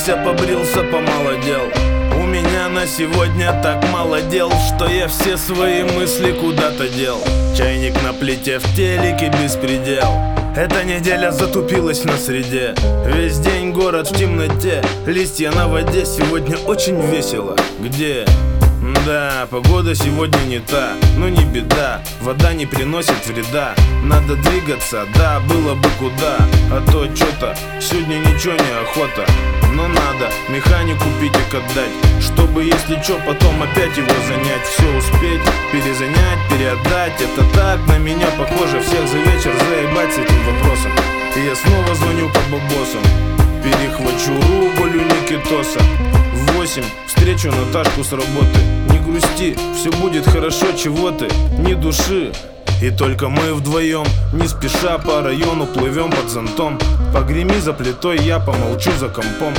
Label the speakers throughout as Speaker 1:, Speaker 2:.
Speaker 1: Подстригся, побрился, помолодел. У меня на сегодня так мало дел, что я все свои мысли куда-то дел. Чайник на плите, в телеке беспредел. Эта неделя затупилась на среде. Весь день город в темноте, листья на воде, сегодня очень весело. Где? Да, погода сегодня не та, но не беда, вода не приносит вреда. Надо двигаться, да, было бы куда. А то чё-то сегодня ничего не охота. Но надо механику питик отдать, чтобы, если чё, потом опять его занять. Все успеть, перезанять, переотдать. Это так на меня похоже, всех за вечер заебать с этим вопросом. И я снова звоню по бабосам, перехвачу рубль у Никитоса. В 8 встречу Наташку с работы. Не грусти, все будет хорошо, чего ты, ни души. И только мы вдвоем, не спеша по району плывем под зонтом. Погреми за плитой, я помолчу за компом,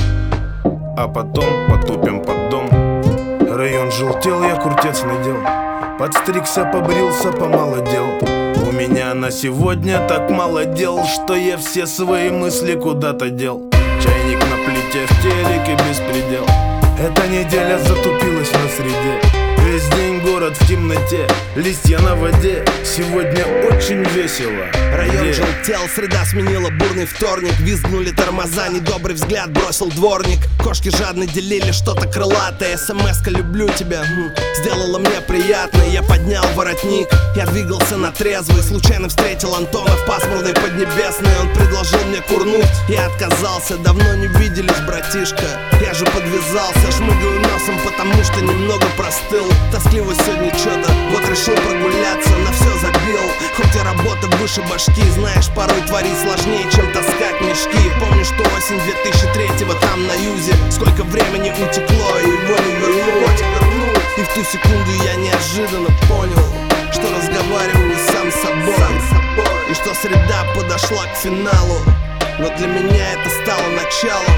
Speaker 1: а потом потупим под дом. Район желтел, я куртец надел. Подстригся, побрился, помолодел. У меня на сегодня так мало дел, что я все свои мысли куда-то дел. Чайник на плите, в телеке беспредел. Эта неделя затупилась на среде. Весь день город в темноте, листья на воде, сегодня очень весело.
Speaker 2: Район желтел, среда сменила бурный вторник. Визгнули тормоза, недобрый взгляд бросил дворник. Кошки жадно делили что-то крылатое. СМС-ка «люблю тебя» сделала мне приятно. Я поднял воротник, я двигался на трезвый. Случайно встретил Антона в пасмурной Поднебесной. Он предложил мне курнуть, я отказался. Давно не виделись, братишка, я же подвязался. Шмыгаю носом, потому что немного простыл. Тоскливо сегодня что-то, вот решил прогуляться. На все забил, хоть и работа выше башки. Знаешь, порой творить сложнее, чем таскать мешки. Помню, что осень 2003-го там на юзе. Сколько времени утекло, и его не вернуть. И в ту секунду я неожиданно понял, что разговариваю сам с собой. И что среда подошла к финалу, но для меня это стало началом.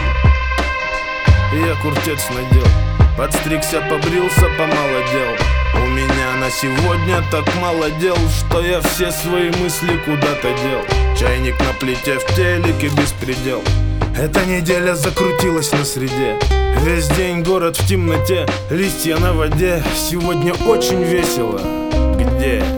Speaker 1: Я куртец надел, подстригся, побрился, помолодел. У меня на сегодня так мало дел, что я все свои мысли куда-то дел. Чайник на плите, в телеке беспредел. Эта неделя закрутилась на среде. Весь день город в темноте, листья на воде, сегодня очень весело. Где?